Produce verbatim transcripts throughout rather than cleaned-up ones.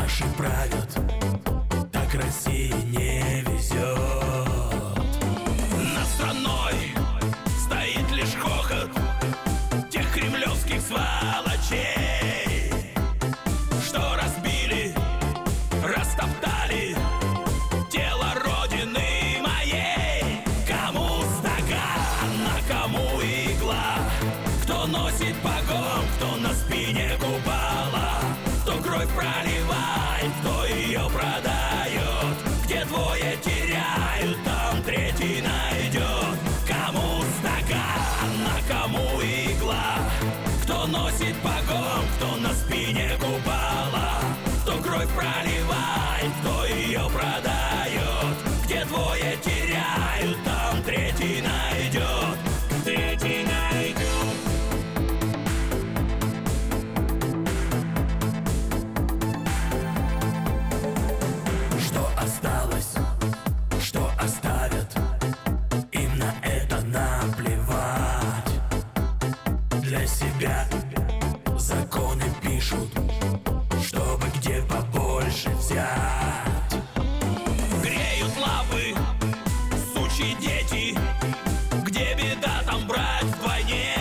Наши правят, так России не везет. Над страной стоит лишь хохот тех кремлевских сволочей, что разбили, растоптали тело родины моей. Кому стакан, а кому игла, кто носит погон, кто на спине купала, кто кровь проливает, кто ее продает. Где двое теряют, там третий найдет. Кому стакан, а кому игла, кто носит погон, кто на спине купала, кто кровь проливает, кто ее продает. Где двое теряют, там третий найдет. Третий найдет. Что оставят, им на это наплевать. Для себя законы пишут, чтобы где побольше взять. Греют лапы сучьи дети, где беда, там брать вдвойне.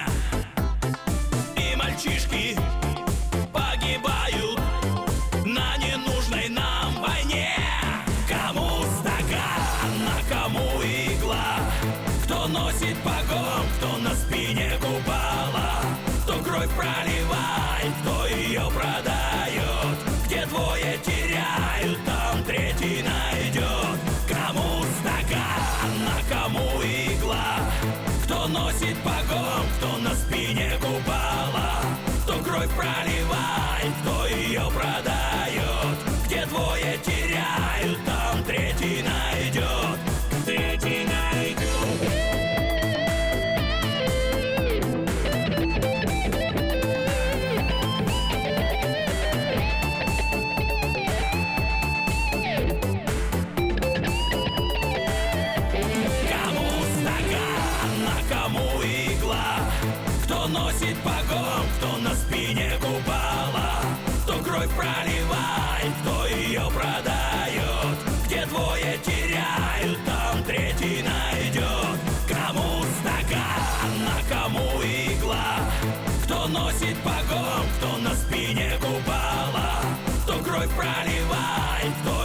И мальчишки погибают на ненужной нам войне. Кому стакан, а кому игла, кто носит погон, кто на спине купала, кто кровь проливает, кто ее продает. Где двое теряют, там третий найдет. Кому стакан, а кому игла, кто носит погон, кто на спине купала, кто кровь проливает, кто ее продает. Где двое теряют, там третий найдет. Третий найдет. Кто носит погон, кто на спине купала, кто кровь проливает, кто ее продает. Где двое теряют, там третий найдет. Кому стакан, а кому игла, кто носит погон, кто на спине купала, кто кровь проливает, кто